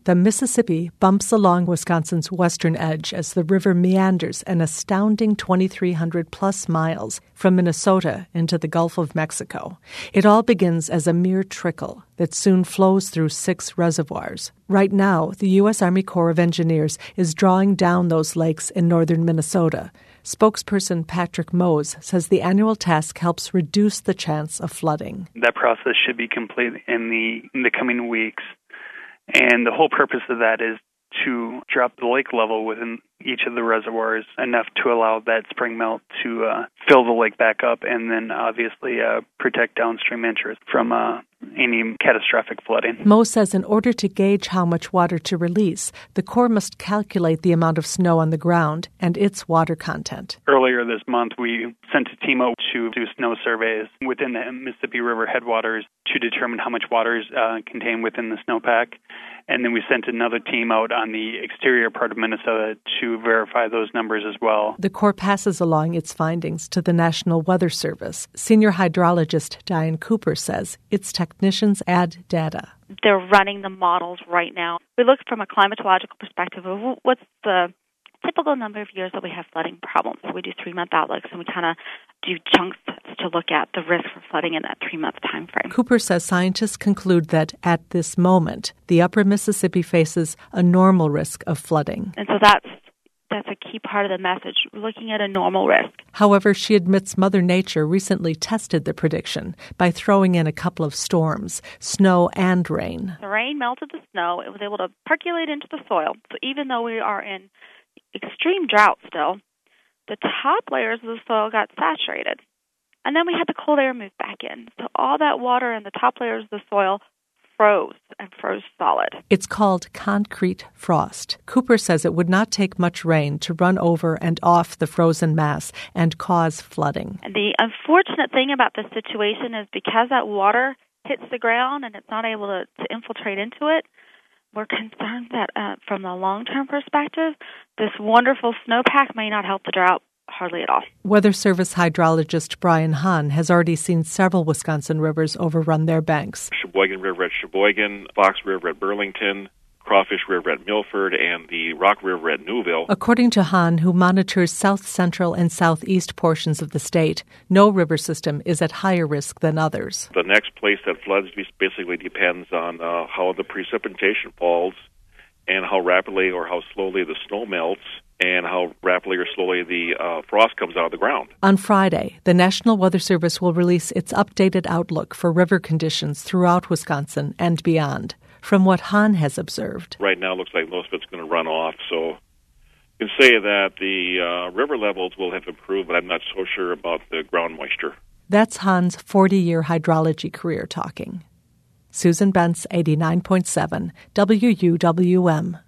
The Mississippi bumps along Wisconsin's western edge as the river meanders an astounding 2,300-plus miles from Minnesota into the Gulf of Mexico. It all begins as a mere trickle that soon flows through 6 reservoirs. Right now, the U.S. Army Corps of Engineers is drawing down those lakes in northern Minnesota. Spokesperson Patrick Mose says the annual task helps reduce the chance of flooding. That process should be complete in the coming weeks. And the whole purpose of that is to drop the lake level within each of the reservoirs enough to allow that spring melt to fill the lake back up and then obviously protect downstream interest from any catastrophic flooding. Mo says in order to gauge how much water to release, the Corps must calculate the amount of snow on the ground and its water content. Earlier this month, we sent a team out to do snow surveys within the Mississippi River headwaters to determine how much water is contained within the snowpack. And then we sent another team out on the exterior part of Minnesota to verify those numbers as well. The Corps passes along its findings to the National Weather Service. Senior hydrologist Diane Cooper says its technicians add data. They're running the models right now. We look from a climatological perspective of what's the typical number of years that we have flooding problems. So we do 3-month outlooks, and we kind of do chunks to look at the risk for flooding in that 3-month time frame. Cooper says scientists conclude that at this moment, the upper Mississippi faces a normal risk of flooding. And so that's a key part of the message. We're looking at a normal risk. However, she admits Mother Nature recently tested the prediction by throwing in a couple of storms, snow and rain. The rain melted the snow. It was able to percolate into the soil. So even though we are in extreme drought still, the top layers of the soil got saturated. And then we had the cold air move back in. So all that water in the top layers of the soil froze solid. It's called concrete frost. Cooper says it would not take much rain to run over and off the frozen mass and cause flooding. And the unfortunate thing about this situation is because that water hits the ground and it's not able to infiltrate into it, we're concerned that from the long-term perspective, this wonderful snowpack may not help the drought hardly at all. Weather Service hydrologist Brian Hahn has already seen several Wisconsin rivers overrun their banks. Sheboygan River at Sheboygan, Fox River at Burlington, Crawfish River at Milford, and the Rock River at Newville. According to Hahn, who monitors south central and southeast portions of the state, no river system is at higher risk than others. The next place that floods basically depends on how the precipitation falls and how rapidly or how slowly the snow melts and how rapidly or slowly the frost comes out of the ground. On Friday, the National Weather Service will release its updated outlook for river conditions throughout Wisconsin and beyond. From what Hahn has observed, right now it looks like most of it's going to run off, so you can say that the river levels will have improved, but I'm not so sure about the ground moisture. That's Hahn's 40-year hydrology career talking. Susan Bentz, 89.7 WUWM.